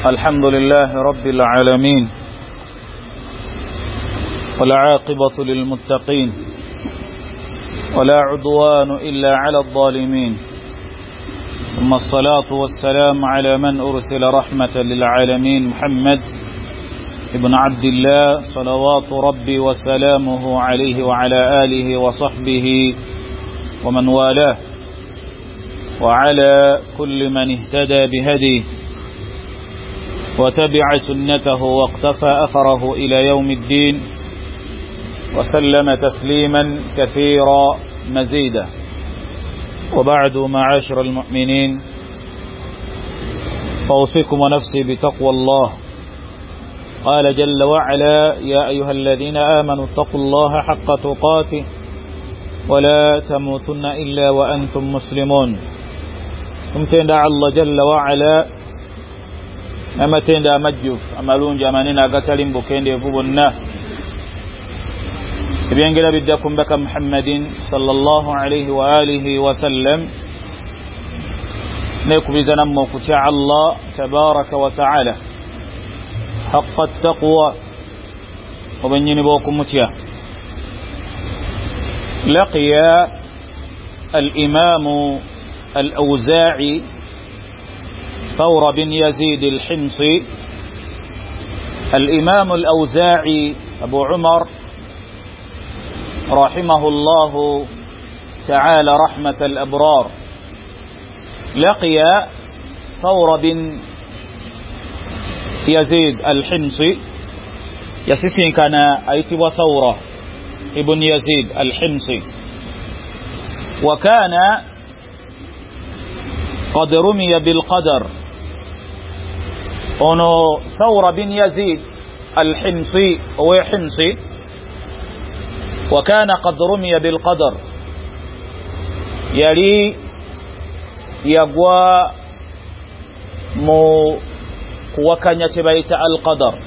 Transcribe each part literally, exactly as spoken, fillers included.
الحمد لله رب العالمين والعاقبة للمتقين ولا عدوان إلا على الظالمين ثم الصلاة والسلام على من أرسل رحمة للعالمين محمد ابن عبد الله صلوات ربي وسلامه عليه وعلى آله وصحبه ومن والاه وعلى كل من اهتدى بهديه وتبع سنته واقتفى أثره إلى يوم الدين وسلم تسليما كثيرا مزيدا. وبعد معاشر المؤمنين، فأوصيكم ونفسي بتقوى الله. قال جل وعلا: يا أيها الذين آمنوا اتقوا الله حق تقاته ولا تموتن إلا وأنتم مسلمون. ممتن دع الله جل وعلا أما تندى مجف أمالون جامانين قتل بكين يفوبنا بينجل بدكم بك محمد صلى الله عليه وآله وسلم نيكو بزنم وكتع الله تبارك وتعالى حق التقوى وبنين بوكم متيا. لقي الإمام الأوزاعي ثور بن يزيد الحمصي. الإمام الأوزاعي أبو عمر رحمه الله تعالى رحمة الأبرار لقي ثور بن يزيد الحمصي. يسسين كان أيتي وثورة ابن يزيد الحمصي، وكان قد رمي بالقدر. أنه ثور بن يزيد الحمصي هو حمصي، وكان قد رمي بالقدر، يلي يقوى مو وكان بيت القدر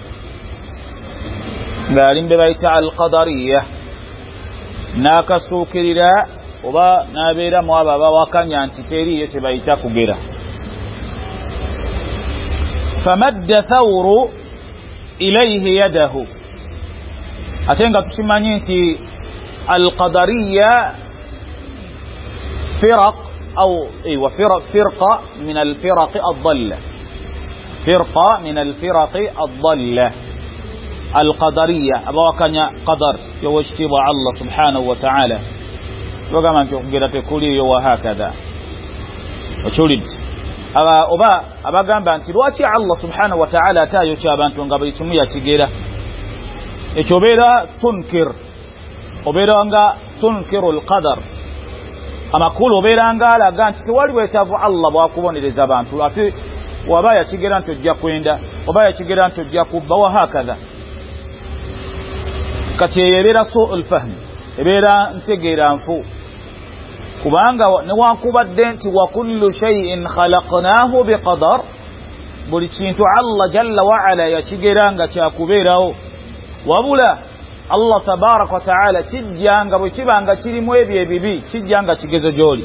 قالين ببيت القدرية ناكسو كريرا وبا نابيرا موابا وكان ينتتيري يتبيت كبيرا. فمد ثور إليه يده. أتنقى تسمانيتي القدرية فرق أو إيوه فرق فرقة من الفرق الضالة، فرقة من الفرق الضالة القدرية. أبوا كان قدر يوجتب الله سبحانه وتعالى، وكما تقول تقولي وهكذا وشولد aba oba abagamba nti lwaki Allah subhanahu wa ta'ala atayocha abantu nga buli kimu yakigira. Ekyo obeera tunkir, obeera nga tunkiru alqadar. Amakulu obeera nga alaga nti tewali bwetaavu Allah bwakubonereza abantu ate waba yakigira nti ojja kwenda oba yakigira nti ojja kubba wa hakadha. Kati ebeera su'ul fahm, ebeera ntegeera nfu, kubanga newankubadde nti wa kullu shay'in khalaqnahu biqadar, buli kintu Allah jalla wa ala yakigira nga kyakubeerawo, wabula Allah tabaraka wa ta'ala kijjanga bwe kibanga kirimu ebyo ebibi kijjanga kigezo gyoli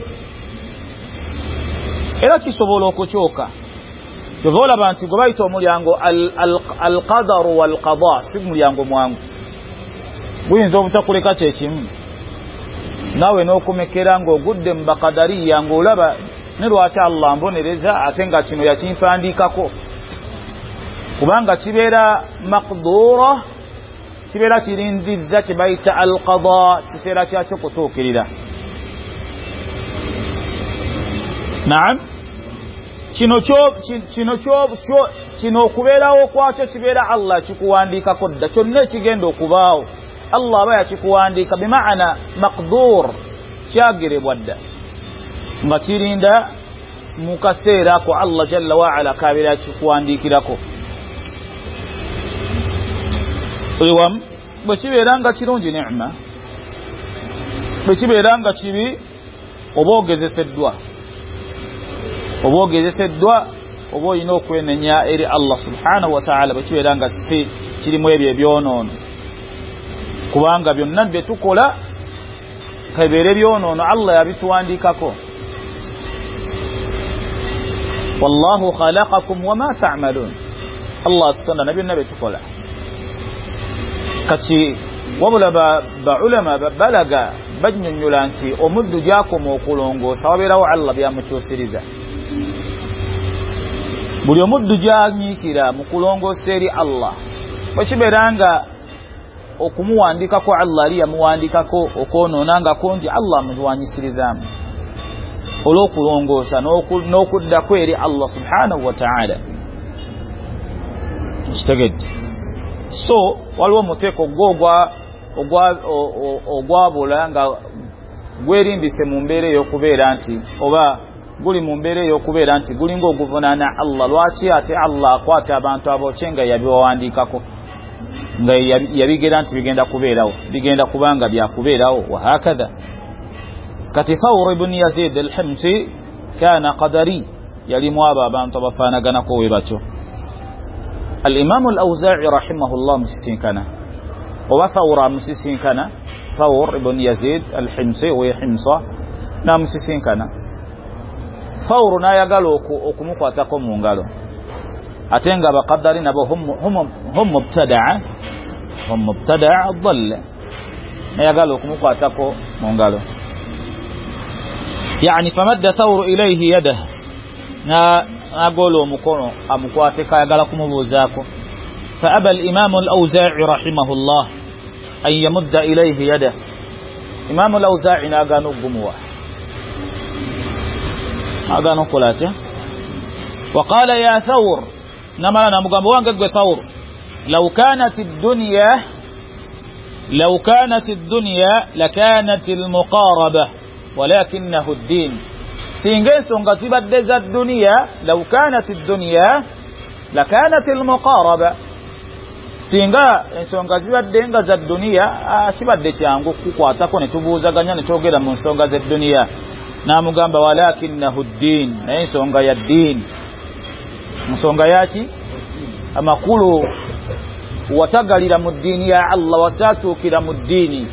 era kisobola okukyoka. Tovola bantu gwe bayita omulyango al-qadar wal-qada, si mulyango mwangu, guyinza obutakuleka kyekimu nawe n'okumekera ng'ogudde mu bakadariya ng'olaba ne lwaki Allah mbonereza ate nga kino yakinfandiikako, kubanga kibeera maqdura, kibeera kirindizza kye bayita al-qada, kiseera kyakyo kutuukirira. Naam, kino kyo kino kyo kino okubeerawo kwakyo kibeera Allah kikuwandiikako dda, kyonna ekigenda okubaawo Allah aba yakikuwandiika, bimaana maqdur, kyagerebwa dda nga kirinda mu kaseera ako Allah jalla wa ala kabeera yakikuwandiikirako. Ewamu bwe kibeera nga kirungi ni'ma, bwe kibeera nga kibi oba ogezeseddwa, oba ogezeseddwa oba olina okwenenya eri Allah subhanahu wa ta'ala, bwe kibeera nga si kirimu ebyo ebyonoono, kubanga byonna bye tukola kabeere byonoono Allah yabituwandiikako. والله خلقكم وما تعملون Allah tonda nabyo nabe tukola kati wabula ba, ba ulama ba, balaga banyonyola nti omuddu gyakoma okulongoosa wabeerawo Allah byamukyusiriza buli omuddu gyanyiikira mu kulongoosa eri Allah bwekibeera nga okumuwandikako Allah ali yamuwandikako okwonoonangako nti Allah amuwanyisirizaamu olw'okulongoosa n'okuddako eri Allah subhanahu wa ta'ala kitegedde so waliwo omuteeko gwo ogwabula nga gwerimbise mu mbeera ey'okubeera nti oba guli mu mbeera ey'okubeera nti gulinga oguvunaana Allah lwaki ate Allah akwata abantu abookye nga yabiwawandiikako nga yabigera nti bigenda kubeerawo bigenda kubanga byakubeerawo wahakadha kati Thawr ibn Yazid al-Himsi kana qadari yalimu abo abantu abafaanaganako we batyo al-Imam al-Awza'i rahimahullah musisinkana oba Thawr musisinkana Thawr ibn Yazid al-Himsi we Himsa na musisinkana Thawr n'ayagala okumukwatako mu ngalo ate nga abaqaddari nabo hum mubtada'a hum mubtada'a dhalla n'ayagala okumukwatako mu ngalo yani famadda Thawr ilayhi yadahu na agolo omukono amukwateka ayagala kumubuuzaako فأبى الإمام الأوزاعي رحمه الله أن يمد إليه يده إمام الأوزاعي ناغانو قموا ناغانو قلاته وقال يا ثور نما أنا مقاموان قد ثور لو كانت الدنيا لو كانت الدنيا لكانت المقاربة ولكنه الدين سينجيسون قتبت دزا الدنيا لو كانت الدنيا لكانت المقاربة singa ensonga zibadde nga za dunia kibadde kyangu kukwatako ne tubuuzaganya ne twogera mu nsonga za dunia n'amugamba walakinahu ddin naye ensonga ya ddin nsonga yaki amakulu watagalira mu ddiini ya Allah watatuukira mu ddiini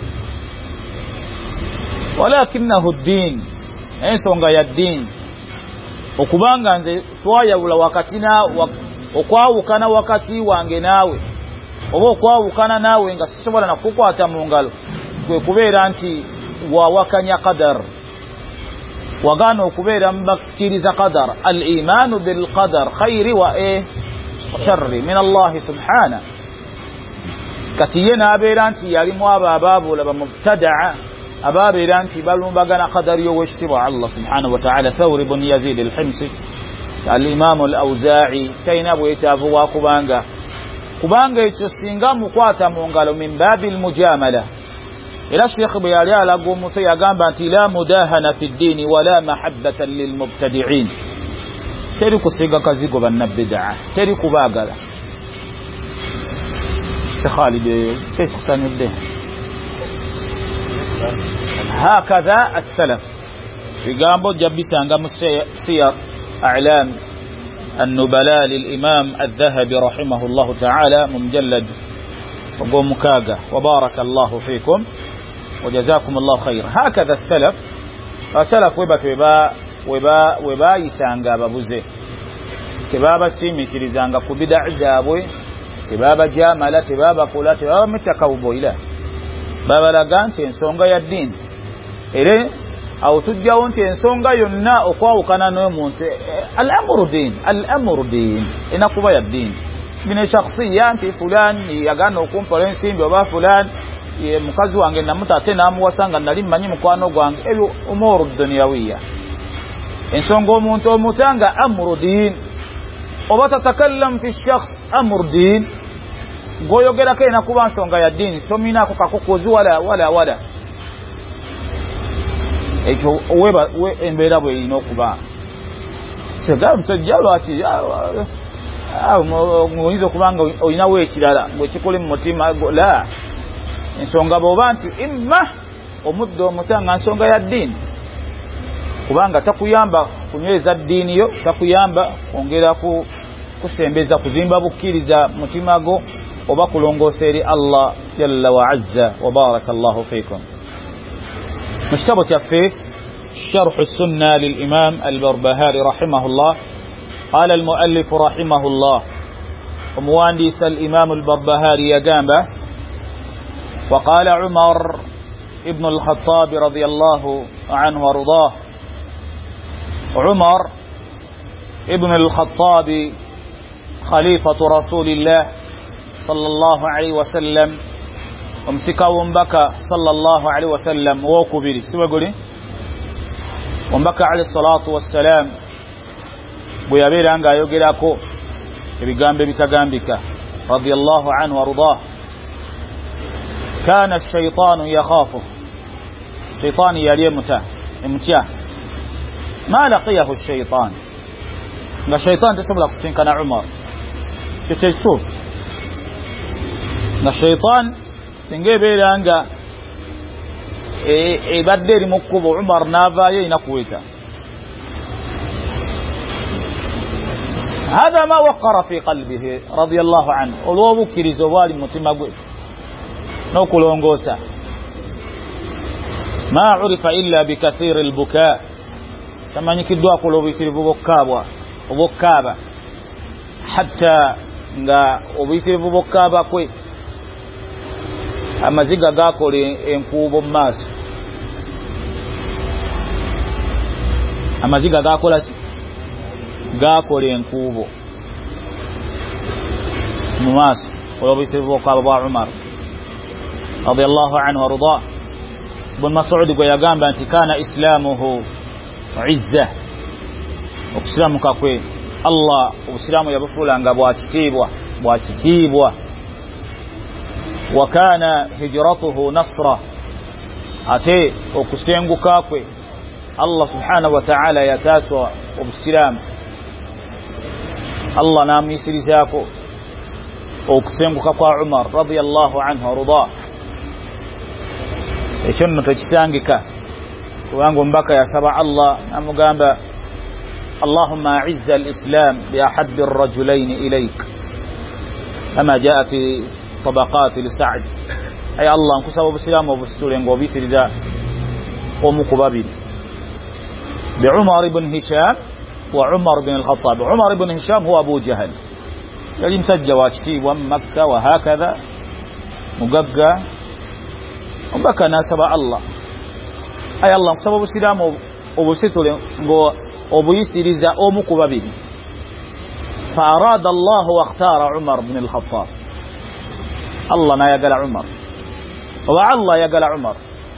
walakinahu ddin ensonga ya ddin okubanga nze twayawula wakati na okwawukana wakati wange naawe oba okwawukana naawe nga sisobola na kukwata mu ngalo kwe kubeera nti wawakanya qadar wagaana okubeera mubakkiriza qadar al-imaanu bil-qadar khayri wa e sharri min Allah subhana kati ye n'abeera nti yalimu abo abaabula bamubtada'a ababeera nti balumbagana qadari y'owekitibwa Allah subhanahu wa ta'ala Thawr ibn Yazid al-Himsi al-Imam al-Awza'i tayina bwetaavu wa kubanga kubanga ekyo singa mukwata mu ngalo min babil mujamala era Sheikh bwe yali alaga omutwe yagamba nti la mudahana fi ddiini wala mahabbatan lilmubtadi'in teri kusiga kazigo bannabbidaa teri kubaagala Khalid kyekisanyudde hakadha as-salaf bigambo jabisanga mu siyar a'lam النبلاء للإمام الذهبي رحمه الله تعالى ممجلد ومكاغا وبارك الله فيكم وجزاكم الله خير هكذا السلف السلف وبا وبا وبا وبا يسانغا بابوزي كبابا سيمي كريزانغا كبدع جابوي كبابا جاملة كبابا قولات كبابا متكوبو إله بابا لغانتي انسونغا يدين إليه au tujjawo nti ensonga yonna okwawukana n'omuntu al-amru din al-amru din inakuba ya din bine shakhsiya nti fulani yagana okumpola ensimbi oba fulani ye mukazi wange namuta ate namuwasanga nali mmanyi mukwano gwange ebyo umuru dunyawiya ensonga omuntu omutanga amru din oba tatakallam fi shakhs amru din goyogerako inakuba nsonga ya din tominako kakokozi wala wala wala ekyo weba embeera bwe erina okuba sega musajja lwaki oyinza okubanga olinawo ekirala bwekikole mu mutima la ensonga bw'oba nti imma omuddo omutanga nsonga ya ddiini kubanga takuyamba kunyweza ddiini yo takuyamba kwongera kusembeza kuzimba bukkiriza mutima go oba kulongoosa eri Allah jalla wa azza wa baraka Allahu fiikum مشتبه تفيك شرح السنة للإمام البربهاري رحمه الله قال المؤلف رحمه الله وموانديث الإمام البربهاري يقامه وقال عمر ابن الخطاب رضي الله عنه وارضاه عمر ابن الخطاب خليفة رسول الله صلى الله عليه وسلم ومسكا ومبكى صلى الله عليه وسلم وكبير سوى قولي ومبكى عليه الصلاة والسلام بيابير أنغا يوغيراكو بيغامبي بتغامبك رضي الله عنه وارضاه كان الشيطان يخافه شيطان يليه متى متى ما لقيه الشيطان الشيطان تسبب لك كان عمر كتشوف الشيطان سنجي بيرانغا اي بدري مكوب عمر نافا ينكويتا هذا ما وقر في قلبه رضي الله عنه ولو بكر زوال متمغوي نوكولونغوسا ما عرف إلا بكثير البكاء كما نكدوا قلوب يتربوا بكابا وبكابا حتى nga obuyitirivu bokkaaba kwe amaziga gakole enkuubo maaso amaziga gakola ki gakole enkuubo mu maaso olw'obuyitirivu bokkaaba bwa Umar radiyallahu anhu warda ibn Mas'ud gwe yagamba nti kana islamuhu izza okusilamu kakwe Allah usilamu yabufulanga bwakitibwa bwakitibwa wa kana hijratuhu nasra ate okusenguka kwe Allah subhanahu wa ta'ala yataswa obusilamu Allah namisirizako okusenguka kwa Umar radiyallahu anhu warda ekyo nno tekitangika kubanga mbaka yasaba Allah namugamba اللهم أعز الإسلام بأحب الرجلين إليك كما جاء في طبقات لسعد أي الله أنكو سبب السلام وبستولين وبيسر ذا ومقبابين بعمر بن هشام وعمر بن الخطاب عمر بن هشام هو أبو جهل يلي مسجى واشتي ومكة وهكذا مقبقى وبكى ناسب الله أي الله أنكو سبب السلام وبستولين وبيستريد أمك وبابين فأراد الله واختار عمر بن الخطاب الله ما يقل عمر والله يقل عمر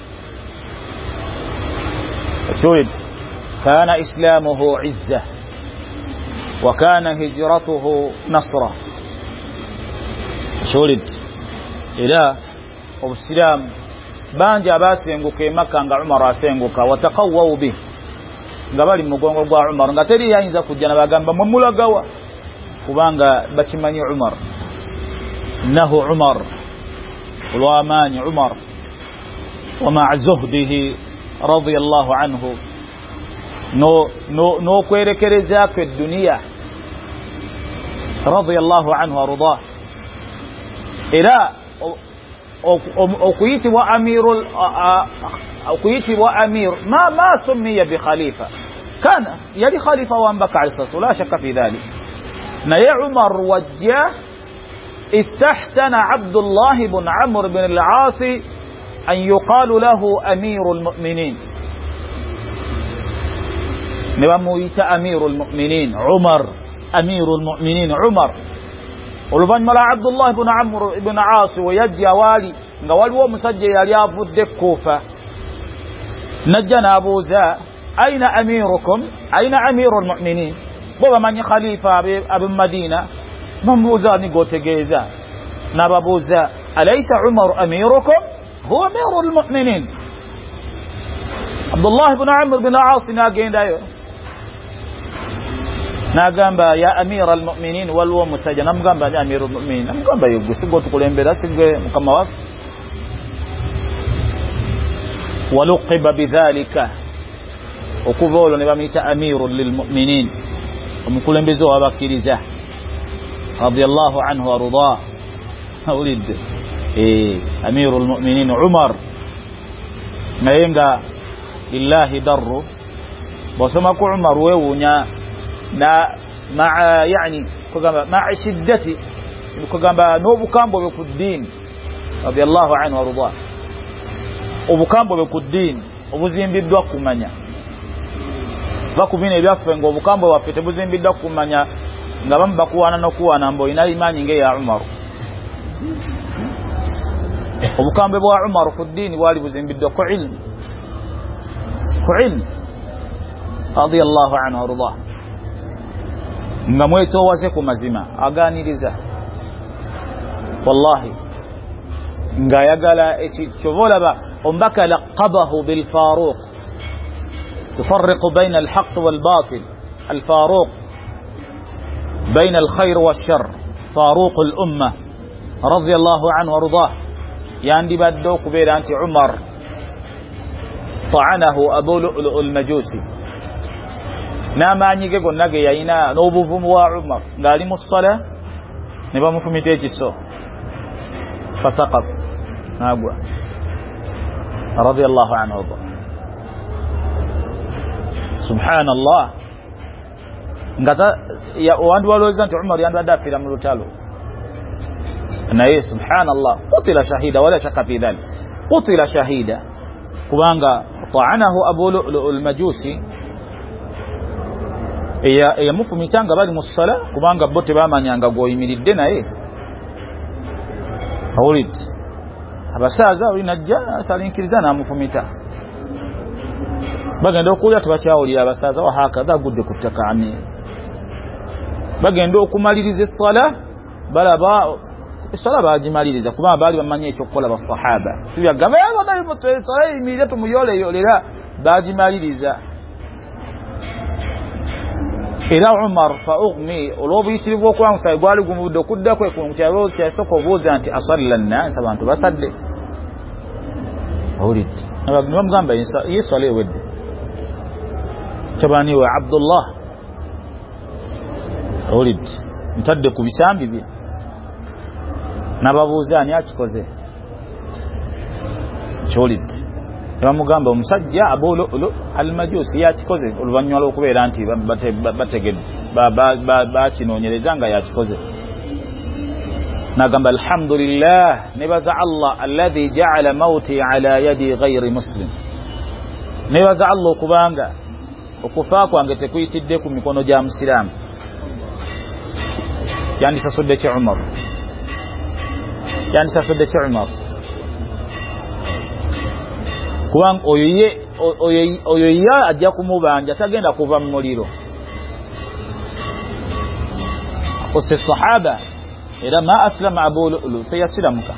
شويد كان إسلامه عزة وكان هجرته نصرة شويد إله وبالسلام بان جابات سينغوك مكة عمر سينغوك وتقووا به ngabali mugongo gwa Umar ngateri yayinza kujja nabagamba mumulagawa kubanga bakimanyi Umar nahu Umar walwamani Umar wama zuhdihi radiyallahu anhu no no no kwerekereza ku dunia radiyallahu anhu arda ila okuyiti wa amirul okuyiti wa amir ma ma sumiya bi khalifa كان يلي خليفة وانبكى عليه الصلاة لا شك في ذلك نيا عمر وجه استحسن عبد الله بن عمرو بن العاص أن يقال له أمير المؤمنين نبمويت أمير المؤمنين عمر أمير المؤمنين عمر ولبن ملا عبد الله بن عمرو بن عاص ويجي والي قال هو مسجل يا أبو الدكوفة نجنا أبو ذا أين أميركم أين أمير المؤمنين بابا من خليفة أبو المدينة من بوزا نقوت جيزا نبا بوزا أليس عمر أميركم هو أمير المؤمنين عبد الله بن عمرو بن عاص ناقين دايو ناقام با يا أمير المؤمنين والو مسجن نمقام با يا أمير المؤمنين نمقام با يقول سيقول تقولين بدا سيقول مكموات ولقب بذلك وكفولوا نباميت أمير للمؤمنين ومكولين بزوها باكيريزة رضي الله عنه ورضاه أولد إيه أمير المؤمنين عمر ما ينقى لله در وسمك عمر ويونا مع يعني مع شدة kugamba n'obukambo bwe ku ddiini radiyallahu anhu warda obukambo bwe ku ddiini obuzimbiddwa kumanya bakubina ebyaffe ngo obukambo bwaffe tebuzimbiddwa kumanya nga bamu bakuwaana n'okuwaana mbu olina imaanyi ng'eya Umaru. Obukambe bwa Umaru ku ddiini bwali buzimbiddwa ku ilmu ku ilmu radiyallahu anhu warda nga mwetoowaze ku mazima agaaniriza wallahi ng'ayagala ekyo olaba omubaka laqabahu bilfaruq yufarriqu bayna alhaqi walbatil alfaruq bayna alkhayr walshar faruq alumma radiyallahu anhu wardah yandibadde okubeera nti Umar ta'anahu Abu Lu'lu' al-Majusi n'amaanyi ge gonna ge yalina n'obuvumu bwa Umar ng'ali mu ssala ne bamufumita ekiso fasaqat n'agwa radiyallahu anhu wardah. Subhanallah ngata wandu walowooza nti Umar yandibadde afiira mu lutalo naye subhanallah qutila shahida wala shakka fi dhalik qutila shahida kubanga ta'anahu Abu Lu'lu' al-Majusi eya eyamufumitanga bali mu ssala kubanga bo tebamanyanga gwoyimiridde naye awulidde abasaaza olinajja asalinkiriza n'amufumita bagenda okuwulira tebakyawulira abasaaza wahakadha agudde ku ttaka ami bagenda okumaliriza essala balaba essala bagimaliriza kubanga baali bamanyi ekyokukola basahaba si byagamba essala yimirire tumuyoleyolera bagimaliriza. Era Umar fa ughmi olw'obuyitirivu okwangusa gwali gumudde okuddako ku kyalo kyasooka obuuza nti asalla nnaasi abantu basadde awulidde ne bamugamba Yesu alewedde tabani wa Abdullah awulidde ntadde ku bisambi bye n'ababuuza ani akikoze kyolidde ne bamugamba omusajja Abu Lu'lu' al-Majusi yakikoze oluvannyuma lw'okubeera nti bategedde bakinoonyereza nga yakikoze n'agamba alhamdulillah nebaza Allah alladhi ja'ala mawti ala yadi ghayri muslim nebaza Allah okubanga okufa kwange tekuyitidde ku mikono gya musiraamu yandisasudde ki Umar yandisasudde ki Umar kubanga oyo ye oyo ye ajja kumubanja tagenda kuva mu muliro akose sahaba era ma aslama Abu Lu'lu' teyasiramuka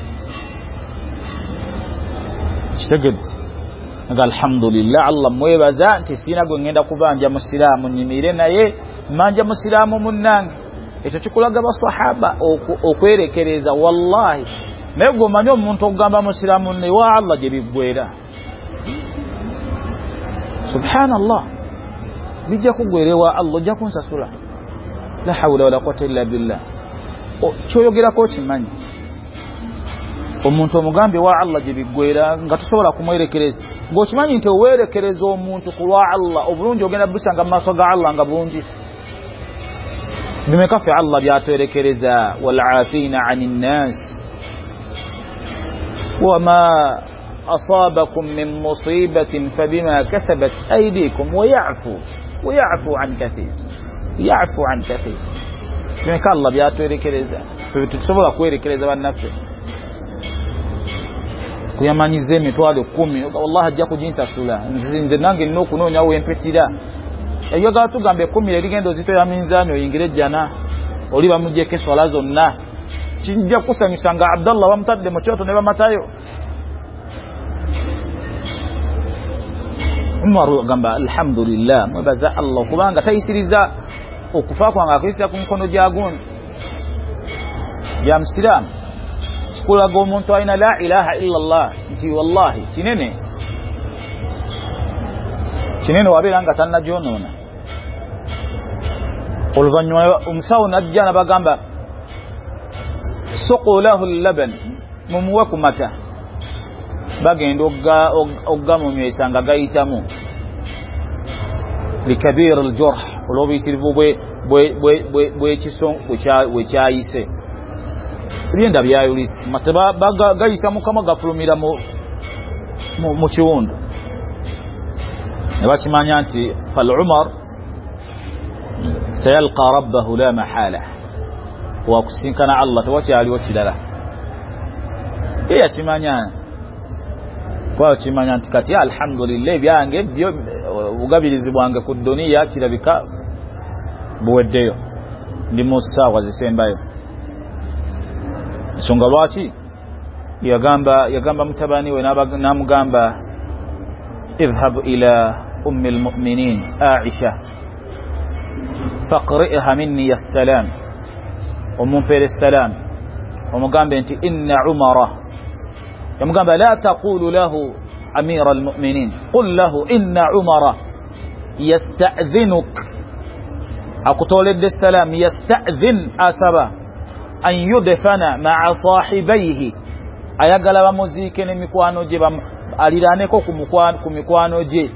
kitegedde nga alhamdulillah Allah mwebaza nti sina gwe ngenda kubanja musiraamu nyimire naye manja musiraamu munnange ekyo kikulaga basahaba okwerekereza wallahi naye gwomanyi omuntu okugamba musiraamu ne wa Allah gye biggwera subhanallah bijja kugwerewa Allah ojja kunsasula la hawla wala quwwata illa billah kyoyogerako kimanyi omuntu omugambe wa Allah gye biggwera nga tusobola kumwerekereza ng'okimanyi nti oweerekereza omuntu ku lwa Allah obulungi ogenda busanga mu maaso ga Allah nga bungi bimeka ffe Allah byatwerekereza wal'aafina 'ani nnaas wama أصابكم من مصيبة فبما كسبت أيديكم ويعفو ويعفو عن كثير يعفو عن كثير بمك الله بياتويركرeza tusobola kwerekereza bannaffe kuyamanyiza emitwalo kumi wallahi ajja kuginsasula nze nange nina okunoonya wempetira eyo gatugamba ekumi erigendo zitoya minzaani oyingire jjana oli bamuggyeko eswala zonna kijja kusanyusa nga Abdallah bamutadde mu kyoto ne bamatayo Umar gamba alhamdulillah mwebaza Allah kubanga tayisiriza okufa kwange akuyisira ku mukono gya gundi ya musiraamu kikulaga omuntu alina la ilaha illa Allah nti wallahi kinene kinene wabeera nga tannagyonoona oluvannyuma omusawo najja nabagamba suqu lahu laban mumuwe ku mata bagenda oggamunywesa nga gayitamu likabir aljurh olw'obuyitirivu bw'ekiso bwekyayise byenda byayulisi mataba bagayisa mukama gafulumira mu mu kiwundo ne bakimanya nti fal Umar sayalqa rabbahu la mahala wa kusinkana Allah tawachi aliwo kilala iya kimanya kwa kimanya nti kati alhamdulillah byange byo bugabirizi bwange ku dunia kirabika buweddeyo ndi musawa zisembayo songa lwaki yagamba yagamba mutabani we namugamba idhhab ila ummi almu'minin Aisha faqri'ha minni assalam umumpere salam umugambe nti inna Umara yamugamba la taqulu lahu amira almu'minin qul lahu inna Umara yasta'dhinuk akutoledde salam yasta'dhin asaba an yudfana ma'a sahibaihi ayagala bamuzike ne mikwano je aliraneko ku mikwano je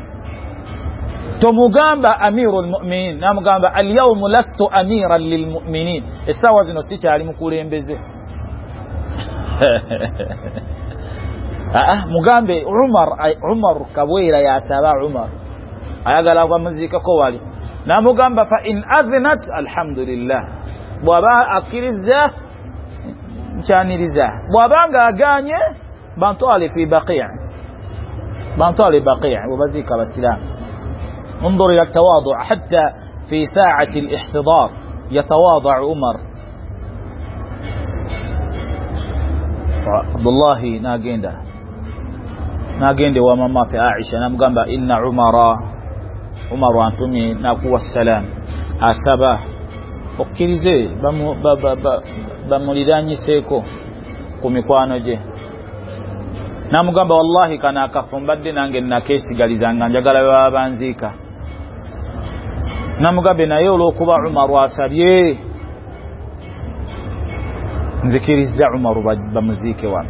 tomugamba amirul mu'minin namugamba al-yawm lastu amiran lil mu'minin esawa zino sicha ali mukulembeze ah mugambe Umar Umar kabwera yasaba Umar ayagala bamuzike ko wali namugamba fa in adhnat alhamdulillah bwaba akiriza nchaniriza bwabanga aganye bantwale fi baqi' bantwale baqi' wabazika abasilamu انظر الى التواضع حتى في ساعة الاحتضار يتواضع عمر عبد الله ناغيندا ناغيندا وماما في عائشة نمغamba inna Umara Umar antumi nakuwa salam asaba okirize bamu bamulidanyiseko ku mikwano je namugamba wallahi kana akafumbadde nange nakesigalizanga njagala babanzika namugabe naye olwokuba Umar wasabye nzikiriza Umar bamuzike wana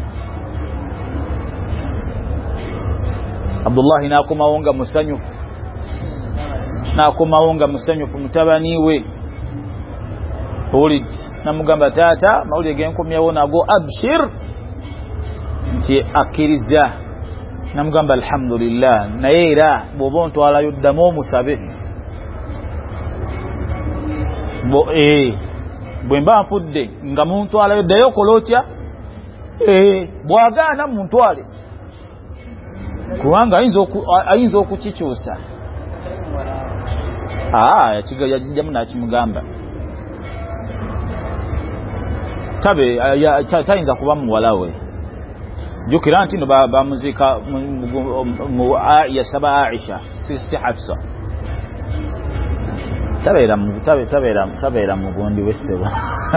Abdullah nakumawonga musanyu nakumawonga musanyu mutabani we Ulid namugamba tata mawuli genkomyawo nago abshir nti akiriza namugamba alhamdulillah naye era bobonto ala yuddamu musabe bo eh bwemba mfudde nga muntu ala yuddayo kolotya eh bwagana muntu ale kuwanga ayinzo ayinzo okukikyusa ah yakiga jamu nakimugamba tabe tayinza kuba muwalawe jukira nti no bamuzika mu yasaba Aisha si Hafsa tabera mu tabe tabera tabera mu gondi westeba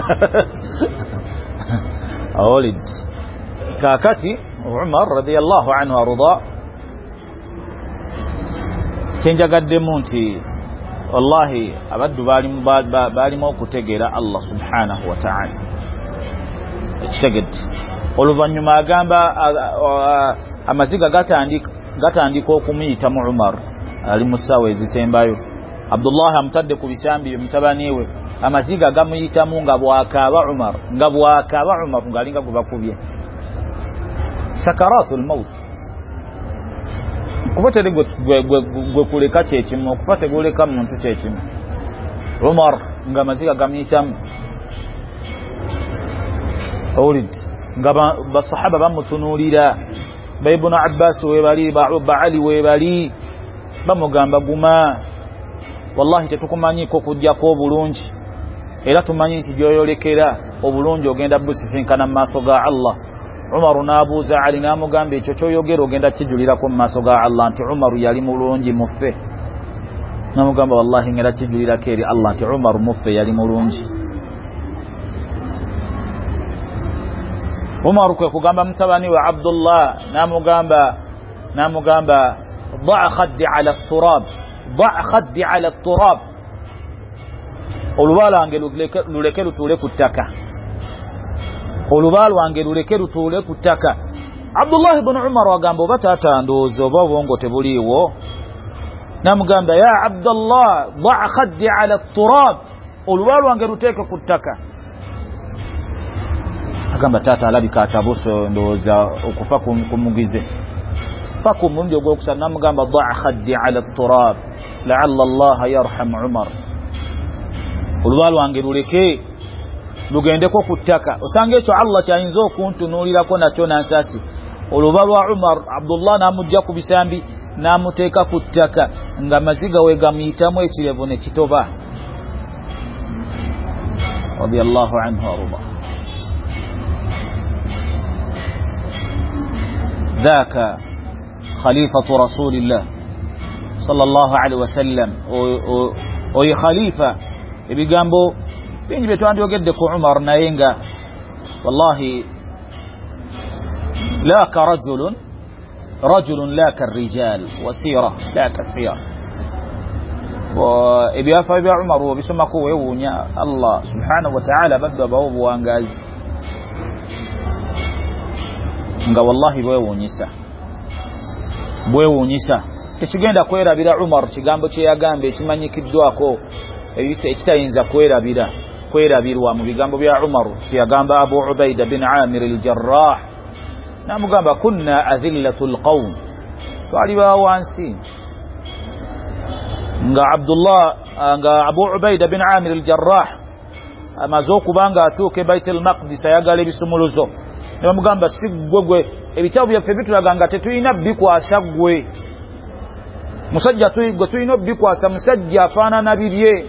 awlid kakati Umar radiyallahu anhu arda chenjagadde munti wallahi abaddu bali bali mo kutegera Allah subhanahu wa ta'ala ekitegeddde oluvanyuma agamba amaziga gatandika gatandika okumuyita mu Umar ali musawe ezisembayo Abdullah amtadde ku bisambi mutabaniwe amaziga gamuyita mu nga bwakaba Umar nga bwakaba Umar ngalinga kubakubye sakaratul maut kupate gwe kuleka kyekimu kupate goleka muntu kyekimu Umar nga amaziga gamuyita Ulid nga basahaba bamutunulira ba Ibn Abbas we bali ba Ali we bali bamugamba guma wallahi tetukumanyi ko kujja ko bulungi era tumanyi nti gyoyolekera obulungi ogenda busisinkana mu maaso ga Allah Umar nabuza Ali namugamba ekyo kyoyogera ogenda kijulira ko mu maaso ga Allah nti Umar yali mulungi muffe namugamba wallahi ngera kijulira keri Allah nti Umar muffe yali mulungi Umar kwe kugamba mutabani wa Abdullah namugamba namugamba ضع خدي على التراب ضع خدي على التراب olubala wange luleke lutule ku ttaka olubala wange luleke lutule ku ttaka Abdullah ibn Umar wagamba batata ndozo oba bongo tebuliwo namugamba ya Abdullah ضع خدي على التراب olubala wange luteke ku ttaka agamba taata alabika atabuso ndowooza okufa kumugize paka omulundi ogwokusatu namugamba daa khaddi ala turab laalla allaha yarham umar oluba lwange luleke lugendeko ku ttaka osanga ekyo allah kyayinza okuntunuulirako nakyo nansasi oluba lwa umar abdullah namujja ku bisambi namuteeka ku ttaka nga maziga we gamuyitamu ekirevu ne kitoba radiyallahu anhu arda ذاك خليفة رسول الله صلى الله عليه وسلم oyi khalifa ebigambo bingi byetwandiyogedde ku umar naye nga wallahi la ka rajulun rajulun la ka rijal wasira la ka sira ebyafa bya umar obisomako weewuunya allah subhanahu wa ta'ala baddu abawo obuwangazi nga wallahi bwewuunyisa bwewuunyisa tekigenda kwerabira umar kigambo kyeyagamba ekimanyikiddwako ekitayinza kwerabira kwerabirwa mu bigambo bya umar kyeyagamba abu ubaida bin amir al-jarrah namugamba kunna adhillatu alqawm twali bawansi nga abdullah nga abu ubaida bin amir al-jarrah amaze okubanga atuuke baitul maqdis ayagala ebisumuluzo namugamba sigwe gwe ebitabo byaffe bitulaga nga tetulina bikwasa gwe musajja gwe tulina bikwasa musajja afaanana bibye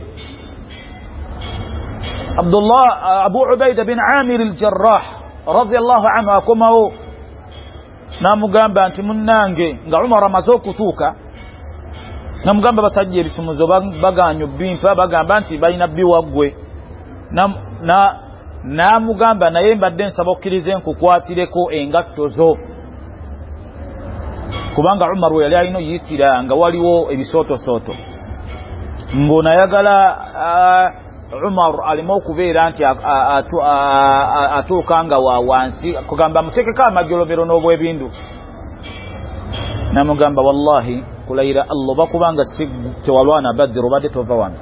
abdullah abu ubaida bin amir al-jarrah radiyallahu anhu akomawo namugamba nti munnange nga umar amaze okutuuka namugamba basajja ebisumuzo baganyo bimpa bagamba nti balina biwaggwe na namugamba naye mbadde nsaba okkirize nkukwatireko engatto zo kubanga umar we yali alina oyitira nga waliwo ebisootoosooto ng'onayagala umar alimu okubeera nti atuuka nga wa wansi kugamba amuteekeko amajolobero n'obwebindu namugamba wallahi kulayira allah bakubanga si tewalwana badr obadde tova wano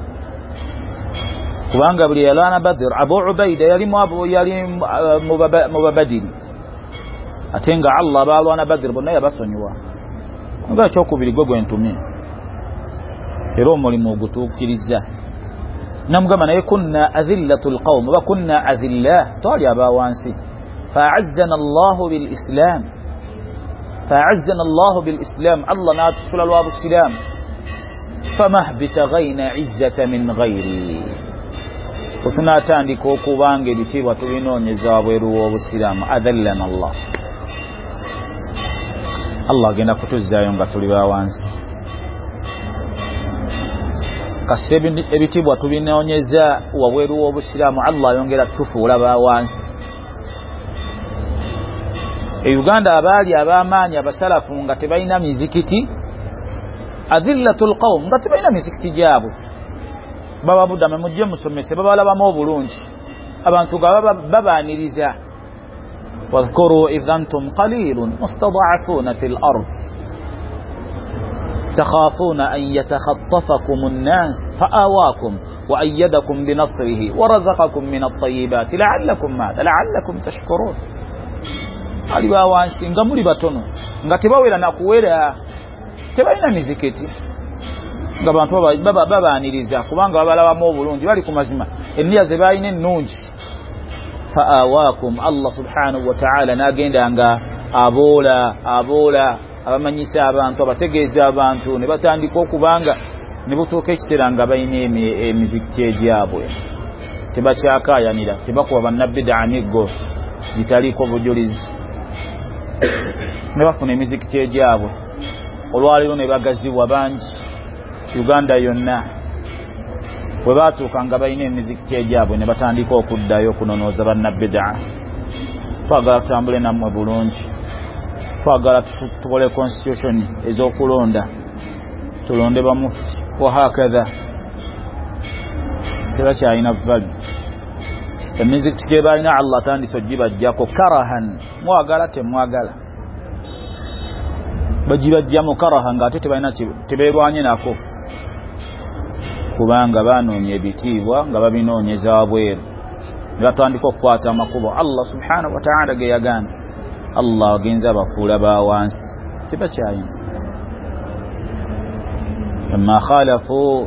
kubanga buli yalwana badr abu ubaida yalimu yali mu babadiri ate nga allah balwana badr bonna yabasonyiwa nga ekyokubiri gwe gwentumye era omulimu ogutuukiriza namugamba naye kunna adhillatu alqawm wa kunna adhillah twali abawansi fa'azzana allahu bilislam fa'azzana allahu bilislam allah natufula lwa busiramu famah bitaghayna izzata min ghayri tunatandika okubanga ebitiibwa tubinoonyeza wabweru w'obusiraamu adhallana allah allah agenda kutuzzaayo nga tuli bawansi kasita ebitiibwa tubinoonyeza wabweru w'obusiraamu allah ayongera tufuula bawansi e uganda abaali ab'amaanyi abasalafu nga tebalina mizikiti adhillatu alqawm nga tebalina mizikiti gyabwe baba budame mujje musomese babalabamu obulungi abantu ga babaaniriza wadhkuru idh antum qalilun mustada'afuna fil ard takhafuna an yatakhattafakum an-nas fa'awakum wa ayyadakum bi nasrihi wa razaqakum min at-tayyibati la'allakum ma la'allakum tashkurun aliba wansi nga muli batono nga tebawera nakuwera tebalina mizikiti nga abantu baba babaaniriza kubanga babalabamu obulungi bali ku mazima enniya ze balina ennungi fa'awakum allah subhanahu wa ta'ala n'agenda nga aboola aboola abamanyisa abantu abategeeza abantu ne batandika okubanga ne butuuka ekiseera nga balina emizikiti egyabwe tebakyakaayanira tebakuba bannabbidaa miggo gitaliiko bujulizi ne bafuna emizikiti egyabwe olwaliro ne bagazibwa bangi uganda yonna bwe baatuuka nga balina emizikiti egyabwe ne batandika okuddayo okunonooza bannabbidaa twagala tutambule nammwe bulungi twagala tukole constitution ez'okulonda tulonde bamufti wahakadha tebakyalina vali emizikiti gye balina allah atandise ogibajjako karahan mwagala temwagala bagibajjamu karaha nga ate tebalina tebeerwanye nako kubanga baanoonya ebitiibwa nga babinoonyeza wabweru batandika okukwata amakubo Allah subhanahu wa ta'ala ge yagana Allah agenza bafuula bawansi tibakyayina amma khalafu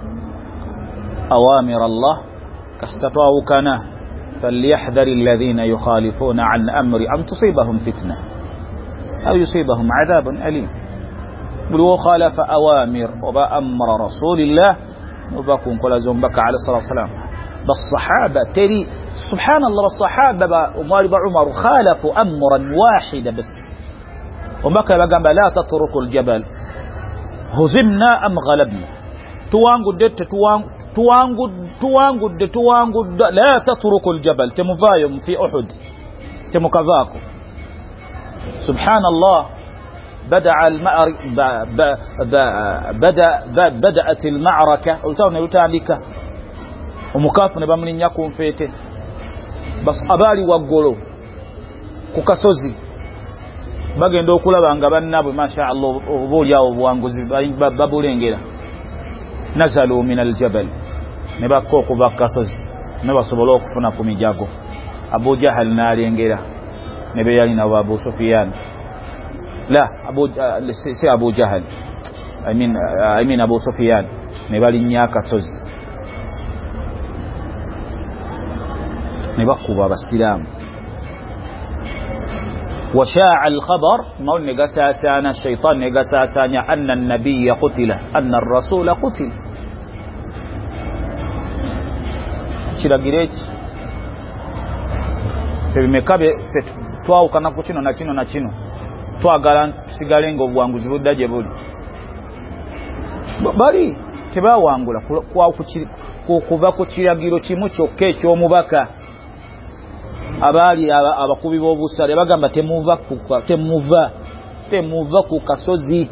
awamir Allah kastatawukana falyahdhar alladhina yukhalifuna an amri an tusibahum fitna aw yusibahum adhabun alim bulu khalafa awamir wa amra rasulillah وبكون كل زومبك عليه الصلاة والسلام بالصحابة تري سبحان الله الصحابة عمر عمر خالفوا أمرا واحدا بس وبكى لقم لا تتركوا الجبل هزمنا أم غلبنا توانقد توان توانقد توانقد توانقد لا تتركوا الجبل تمفايم في أحد تمكذاكم سبحان الله بدأ المعر ب... ب... ب... بدأ ب... بدأت المعركة قلتوا نلتالك ومكافنا بمن يكون فيته بس أبالي وقولوا كوكاسوزي بغي ndo kulaba nga bannabu masha Allah obulya obwanguzi babulengera nazalu min aljabal ne bakoko bakasozi ne basobola okufuna ku mijago Abu Jahal nalengera ne beyali na Abu Sufyan لا أبو سي أبو جهل I mean I mean أبو سفيان نبالي نياكا سوز نبقوا بابا استلام وشاع الخبر ما نقاسا سانا الشيطان نقاسا سانا أن النبي قتل أن الرسول قتل شلا قريت في مكابي تواو كناكو چino na chino na chino twagala tusigalenga obwanguzi buddaje buli bali tebawangula kwa kuva ku kiragiro kimu kyokka eky'omubaka abali abakubi b'obusale bagamba temuva temuva temuva ku kasozi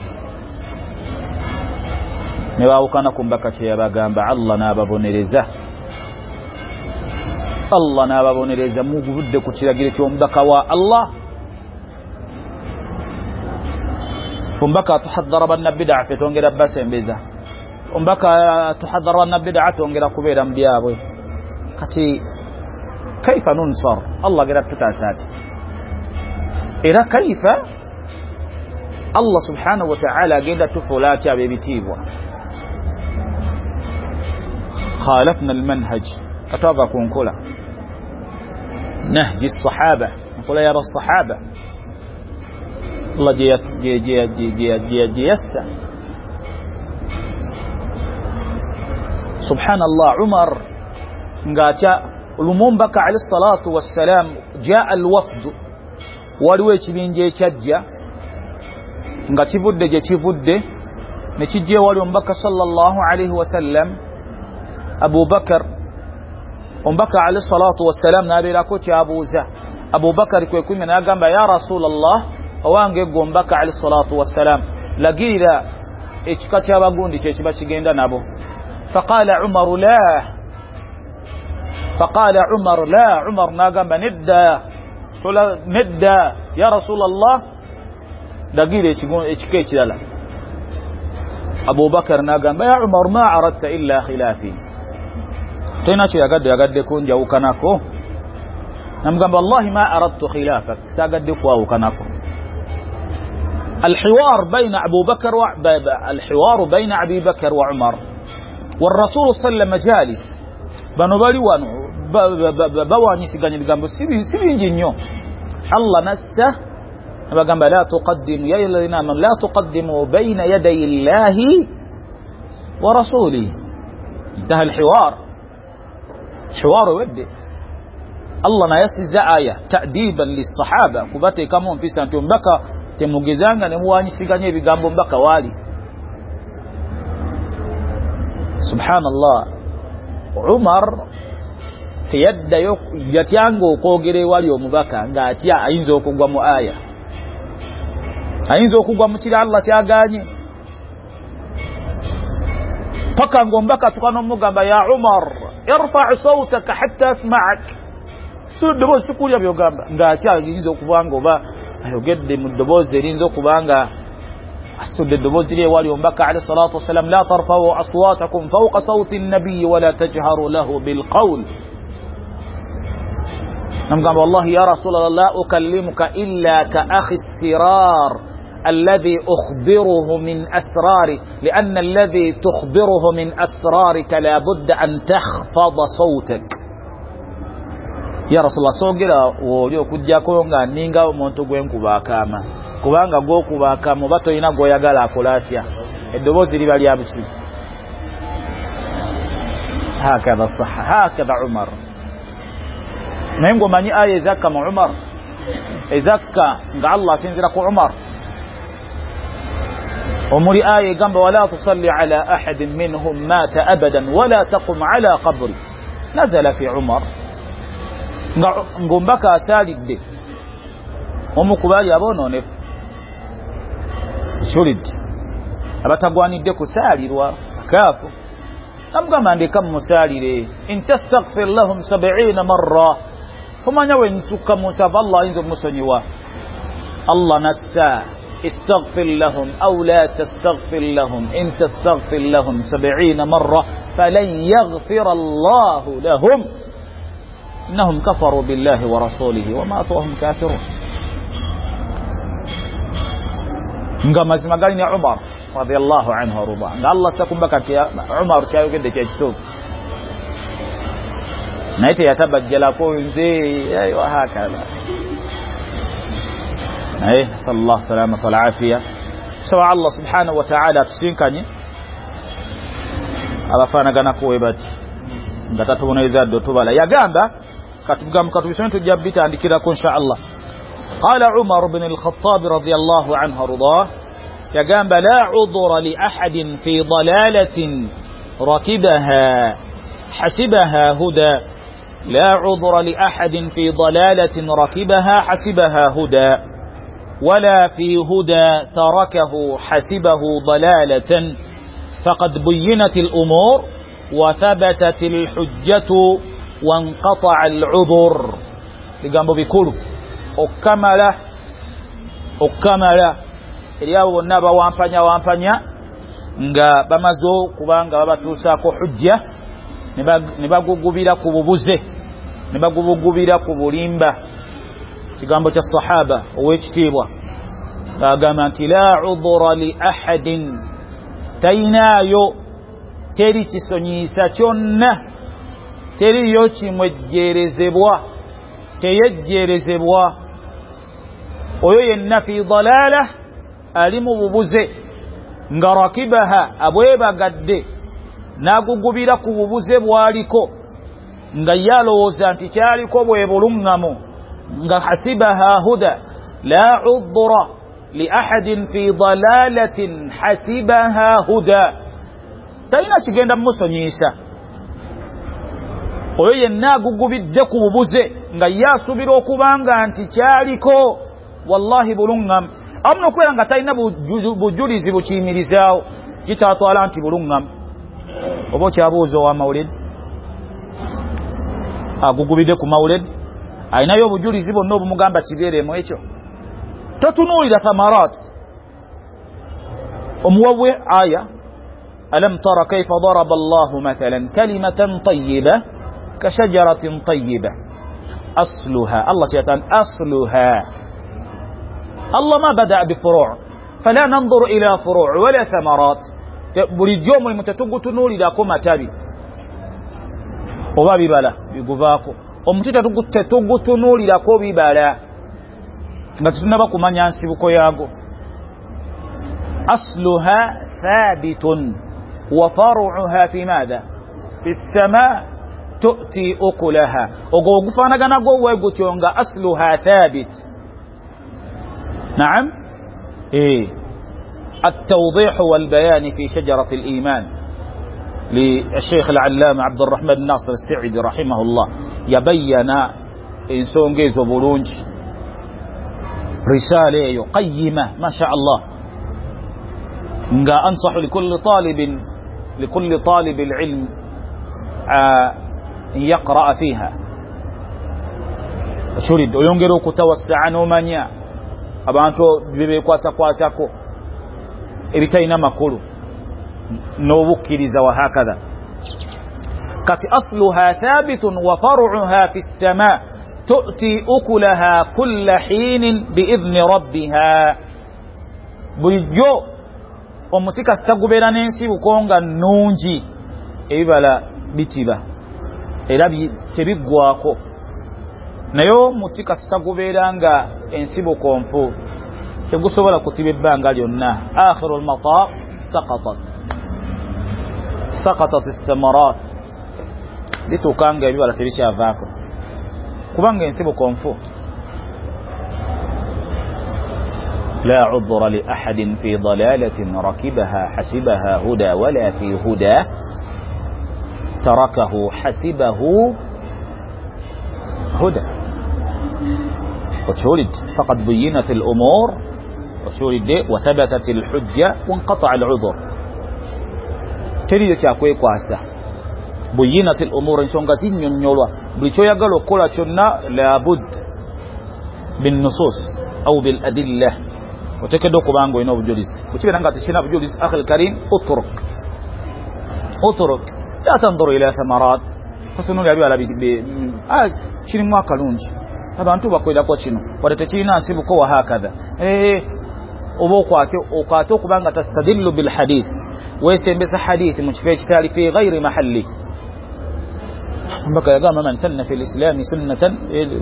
ne baawukana ku mbaka kye yabagamba Allah n'ababonereza Allah n'ababonereza mugudde ku kiragiro ky'omubaka wa Allah فمبكى تحضر بنا بدعة في تونجر بسم بيزا فمبكى تحضر بنا بدعة تونجر كبيرا بيابوي كتي كيف ننصر الله قرأت تتاسات إذا كيف الله سبحانه وتعالى قد تفلات ببتيبوا خالفنا المنهج أتوقعكم كلا نهج الصحابة نقول يا الصحابة الله جي جي جي جي جي جي جيسا سبحان الله عمر نقاتا لمنبك عليه الصلاة والسلام جاء الوفد والويش بين جي تجا نقاتي فد جي تفد نتجي والمنبك صلى الله عليه وسلم أبو بكر منبك عليه الصلاة والسلام نابي لكوتي أبو زه أبو بكر كويكوين من أقام يا رسول الله owange gombaka alayhi salatu wassalam lagirira ekikati abagundi kye kiba kigenda nabo faqala umar la faqala umar la umar nagamba nedda tola nedda ya rasul allah lagire ekike ekirala Abu Bakar nagamba ya umar ma aradta illa khilafi tena kye yagadde yagadde kunjawukanako namugamba wallahi ma aradtu khilafak sagadde kwawukanako الحوار بين أبو بكر و... الحوار بين أبي بكر وعمر والرسول صلى الله عليه وسلم جالس بنو بالي وانو بواني سيغاني بغامبو سيبي سيبي نيو الله نسته بغامب لا تقدم يا الذين آمنوا لا تقدموا بين يدي الله ورسوله انتهى الحوار حوار ودي الله نيسز آية تأديبا للصحابة كباتي كمون في سنة بكى temugezanga ne muwanyisiganye ebigambo mbaka wali subhanallah Umar tiyadda yatyanga okwogera wali omubaka nga atya ayinza okugwa mu aya ayinza okugwa mu kira Allah kyaganye paka ngombaka tukano mugamba ya Umar irfa' sawtaka hatta asma'ak sudo sikulia byogamba nga atya ayinza okubanga oba ayogedde mu ddoboozi erinza okubanga asudde eddoboozi lye wali omubaka alayhi salatu wassalam la tarfa'u aswatakum fawqa sawti an-nabiy wa la tajharu lahu bil qawl namgamba wallahi ya Rasulullah la ukallimuka illa ka akhi sirar الذي أخبره من أسراري لأن الذي تخبره من أسرارك لا بد أن تخفض صوتك يا رسول الله سوغيرا wolio kujjako nga ninga omuntu gwenkubakama kubanga gokubakama bato ina goyagala akolatya eddobozi liba lya buki هكذا صح هكذا عمر nengo manyi aya zakka mu Umar ezakka nga Allah sinzira ku Umar ومري آية قام ولا تصلي على أحد منهم مات أبدا ولا تقم على قبر نزل في عمر نقوم بك سالد دي ومكبالي أبونو نف شولد أبتقواني ديكو سالد وكافو أم قام عندي كم مسالد إن تستغفر لهم سبعين مرة فما نوين سكا مساب الله إنزو مسنوا الله نسا استغفر لهم أو لا تستغفر لهم إن تستغفر لهم سبعين مرة فلن يغفر الله لهم إنهم كفروا بالله ورسوله وماتوا وهم كافرون ngama simagali ni Umar radiyallahu anhu arda nga Allah sakumbaka ya Umar chayo kende chachito naite yatabajjala ko nze ayo hakala ايه صلى الله السلامه والعافيه سواء الله سبحانه وتعالى tusinkanye abafana gana kuwebati ngatatu bonaiza do tubala yagamba katugam katubisone tujabita andikira ko insha Allah qala Umar ibn al-Khattab radiyallahu anhu arda yagamba la udhra li ahadin fi dalalatin rakibaha hasibaha huda la udhra li ahadin fi dalalatin rakibaha hasibaha huda ولا في هدى تركه حسبه ضلالة فقد بينت الأمور وثبتت الحجة وانقطع العذر لقام بكل أكمل أكمل اليوم النبا وانفنيا وانفنيا nga bamazo kubanga babatuusako hujja nebagugubira ku bubuze nebagugubira ku bulimba kigambo kya sahaba owekitiibwa agamba nti la udhura li ahadin tainayo teri kisonyisa kyonna teriyo kimwejjerezebwa teyejjerezebwa oyo yenna fi dalala ali mu bubuze nga rakibaha abwebagadde n'agugubira ku bubuze bwaliko nga yalowooza nti kyaliko bwe buluŋŋamu nga hasibaha huda la udhra li ahadin fi dalalatin hasibaha huda taina kigenda musonyisa oyo yenna agugubidde ku bubuze nga yasubira okubanga nti kyaliko wallahi buluŋŋamu amuno kwera nga talina bujulizi bukiyimirizaawo kitatwala nti buluŋŋamu oba okyabuuza owa mawulid agugubidde ku mawulid ayinayo obujulizi bonna obumugamba kibeeremu ekyo totunuulira thamarat omuwabwe aya alam tara kayfa daraba allahu mathalan kalimatan tayyiba kashajaratin tayyiba asluha allah tiyatan asluha الله ما بدأ بفروع فلا ننظر إلى فروع ولا ثمرات bulijjo mulimu tetugutunuulirako matabi oba bibala biguvaako omuti tetugutunuulirako bibala nga tetunaba kumanya nsibuko yaago asluha thabitun wa faruuha fi maadha fi ssamaa tu'ti ukulaha ogwo ogufaanagana gwe gutyo nga asluha thabit نعم إيه التوضيح والبيان في شجرة الإيمان للشيخ العلامة عبد الرحمن ناصر السعدي رحمه الله يبين إنسان جيز وبولونج رسالة قيمة ما شاء الله أنصح لكل طالب لكل طالب العلم أن يقرأ فيها شرد وينقروا كتوسعا ومنيا abantu bibekwata kwatako ebitaina makulu n'obukkiriza wa hakadha kati asluha thabitun wa far'uha fi as-samaa tu'ti ukulaha kulla hinin biidhni rabbiha. Bulijjo omuti kasita gubeera n'ensibuko nga nnungi ebibala bitiba era tebiggwako, naye omuti kasita gubeera nga ensibuko mpu tegusobola kutiba ebbanga lyonna. akhiru lmataaf saqatat saqatat athamarat, lituuka nga ebibala tebikyavaako kubanga ensibuko nfu. لا عذر لأحد في ضلالة ركبها حسبها هدى ولا في هدى تركه حسبه هدى. وتولد فقد بينت الأمور وتولد وثبتت الحجة وانقطع العذر. تريد كاكوي كواسا بينت الأمور إن شونغ سين ينيولوا بليتشو يقالوا كولا تشنا لابد بالنصوص أو بالأدلة وتكدو كبانغو ينو بجوليس وتبين أنك تشنا بجوليس أخي الكريم اترك اترك لا تنظر إلى ثمرات فسنو لأبي على بي آه شنو ما كالونج هذا أنتو بقوا إلى كوتشينو ودتشينا سيبكوا وهكذا إيه وبوقاتو وقاتو كبانغ تستدل بالحديث ويسين بس حديث مشفيش تالي في غير محله. بقى يقام من سن في الإسلام سنة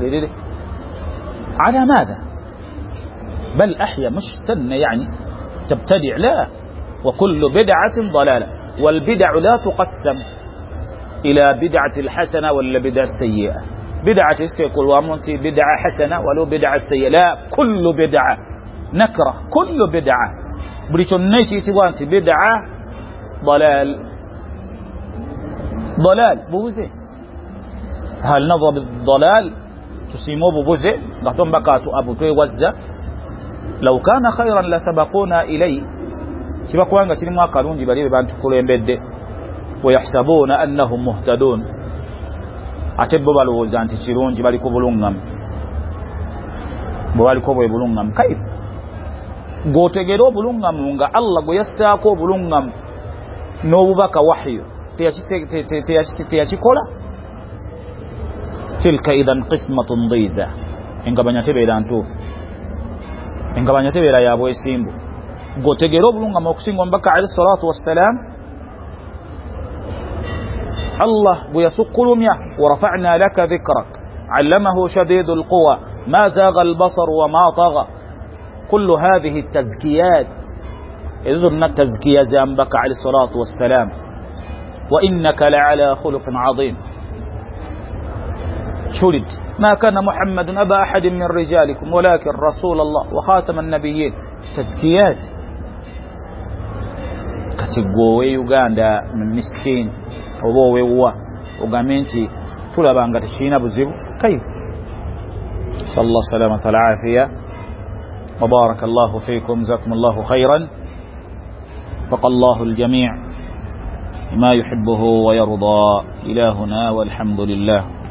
على ماذا؟ بل أحيا مش سن يعني تبتدع، لا، وكل بدعة ضلالة، والبدع لا تقسم إلى بدعة الحسنة ولا بدعة السيئة. بدعة استيقول وامنتي بدعة حسنة ولو بدعة سيئة، لا، كل بدعة نكرة، كل بدعة بريتون نيتي تيوانتي بدعة ضلال ضلال بوزي. هل نظر بالضلال تسيمو بوزي نحن بكاتو أبو توي وزة لو كان خيرا لسبقونا إليه سبقوانغا سينما قالون جبالي بانتو كلو يمبد ويحسبون أنهم مهتدون أتبوا بالوزانتي تشيرون جبالي كوبولونغام بوالي كوبو يبولونغام كيف gotegero bulungam nga Allah go yastako bulungam no bubaka wahyu teyachikola tilka idan qismatun dhiza engabanya tebera ntufu engabanya tebera yabo esimbu gotegero bulungam okusinga mbaka alayhi salatu wassalam Allah go yasukulumya wa rafa'na laka dhikrak 'allamahu shadidul quwa ma zagha al-basar wa ma tagha. كل هذه التزكيات إذن التزكية زنبك عليه الصلاة والسلام وإنك لعلى خلق عظيم. شرد ما كان محمد أبا أحد من رجالكم ولكن رسول الله وخاتم النبيين. تزكيات كتقوي يغاندا من مسكين وبوي هو وغامنتي طلبان غتشينا بزيب كيف. صلى الله سلامة العافية وبارك الله فيكم، جزاكم الله خيرا، وقى الله الجميع ما يحبه ويرضى. إلهنا والحمد لله.